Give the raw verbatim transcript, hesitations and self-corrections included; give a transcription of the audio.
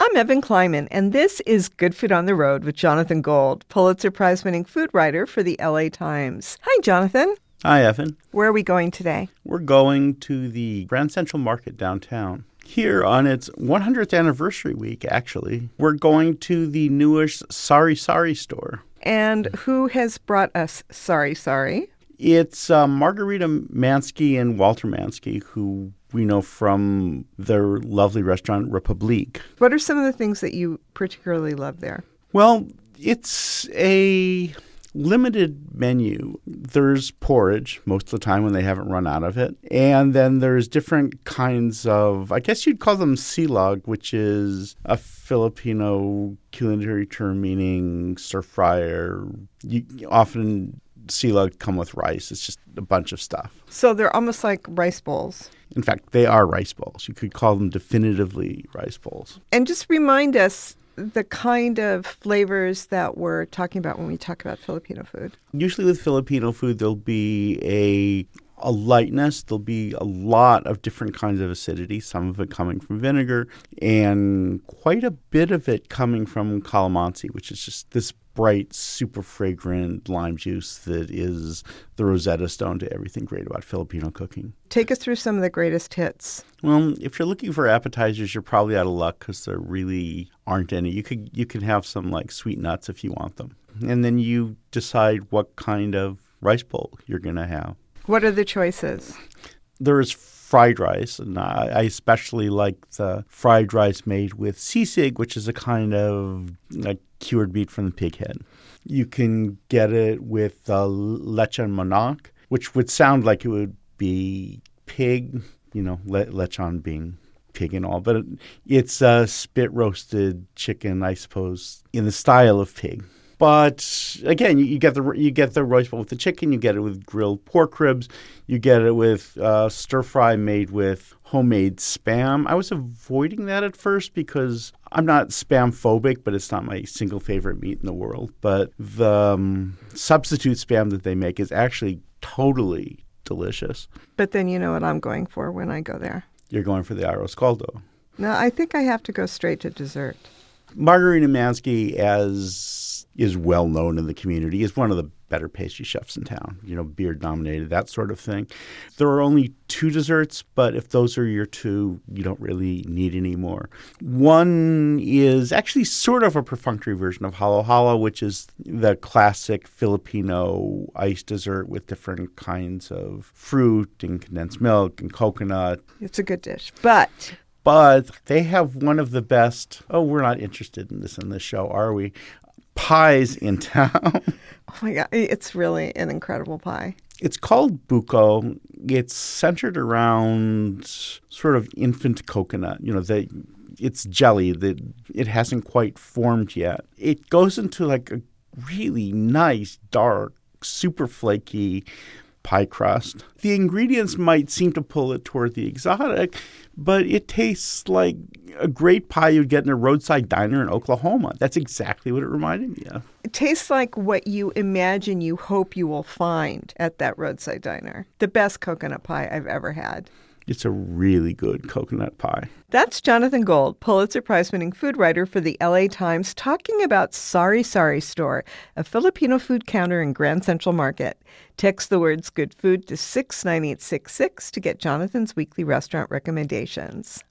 I'm Evan Kleiman, and this is Good Food on the Road with Jonathan Gold, Pulitzer Prize-winning food writer for the L A Times. Hi, Jonathan. Hi, Evan. Where are we going today? We're going to the Grand Central Market downtown. Here on its one hundredth anniversary week, actually, we're going to the newish Sari Sari store. And who has brought us Sari Sari? It's uh, Margarita Mansky and Walter Mansky, who we know from their lovely restaurant, Republique. What are some of the things that you particularly love there? Well, it's a limited menu. There's porridge most of the time when they haven't run out of it. And then there's different kinds of, I guess you'd call them silog, which is a Filipino culinary term meaning stir fry, or you, often silog come with rice. It's just a bunch of stuff. So they're almost like rice bowls. In fact, they are rice bowls. You could call them definitively rice bowls. And just remind us the kind of flavors that we're talking about when we talk about Filipino food. Usually with Filipino food, there'll be a a lightness. There'll be a lot of different kinds of acidity, some of it coming from vinegar, and quite a bit of it coming from calamansi, which is just this bright, super fragrant lime juice that is the Rosetta Stone to everything great about Filipino cooking. Take us through some of the greatest hits. Well, if you're looking for appetizers, you're probably out of luck because there really aren't any. You could you could have some like sweet nuts if you want them. And then you decide what kind of rice bowl you're going to have. What are the choices? There's fried rice, and I, I especially like the fried rice made with sisig, which is a kind of like cured meat from the pig head. You can get it with uh, lechon manok, which would sound like it would be pig, you know, le- lechon being pig and all, but it, it's a spit-roasted chicken, I suppose, in the style of pig. But again, you, you get the you get the rice bowl with the chicken. You get it with grilled pork ribs. You get it with uh, stir fry made with homemade Spam. I was avoiding that at first because I'm not Spam phobic, but it's not my single favorite meat in the world. But the um, substitute Spam that they make is actually totally delicious. But then you know what I'm going for when I go there. You're going for the arroz caldo. No, I think I have to go straight to dessert. Margarita Mansky, as is well known in the community, is one of the better pastry chefs in town, you know, beard nominated, that sort of thing. There are only two desserts, but if those are your two, you don't really need any more. One is actually sort of a perfunctory version of halo halo, which is the classic Filipino ice dessert with different kinds of fruit and condensed milk and coconut. It's a good dish, but... But they have one of the best, oh, we're not interested in this in this show, are we? Pies in town. Oh my God, it's really an incredible pie. It's called buko. It's centered around sort of infant coconut. You know, they, it's jelly that it hasn't quite formed yet. It goes into like a really nice, dark, super flaky pie crust. The ingredients might seem to pull it toward the exotic, but it tastes like a great pie you'd get in a roadside diner in Oklahoma. That's exactly what it reminded me of. It tastes like what you imagine you hope you will find at that roadside diner. The best coconut pie I've ever had. It's a really good coconut pie. That's Jonathan Gold, Pulitzer Prize-winning food writer for the L A Times, talking about Sari Sari Store, a Filipino food counter in Grand Central Market. Text the words "good food" to six nine eight six six to get Jonathan's weekly restaurant recommendations.